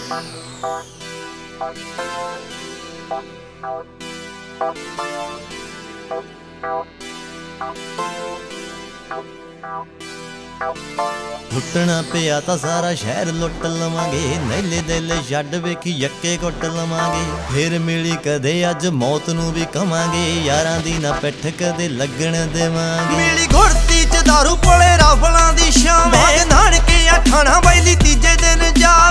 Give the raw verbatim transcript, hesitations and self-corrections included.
ਲੁੱਟਣਾ ਪਿਆ ਤਾਂ ਸਾਰਾ ਸ਼ਹਿਰ ਲੁੱਟ ਲਵਾਂਗੇ, ਨੈਲੇ ਦਿਲ ਛੱਡ ਵੇਖੀ ਯੱਕੇ ਕੁੱਟ ਲਵਾਂਗੇ। ਫੇਰ ਮਿਲੀ ਕਦੇ ਅੱਜ ਮੌਤ ਨੂੰ ਵੀ ਕਵਾਂਗੇ, ਯਾਰਾਂ ਦੀ ਨਾ ਪਿੱਠ ਕਦੇ ਲੱਗਣ ਦੇਵਾਂਗੇ। ਮਿਲੀ ਘੁੜਤੀ ਚ ਦਾਰੂ ਪਲੇ ਰਾਫਲਾਂ ਦੀ ਸ਼ਾਮ, ਬਾਗ ਨਾਨਕੇ ਆ ਖਾਣਾ ਬੈਲੀ ਤੀਜੇ ਦਿਨ ਜਾ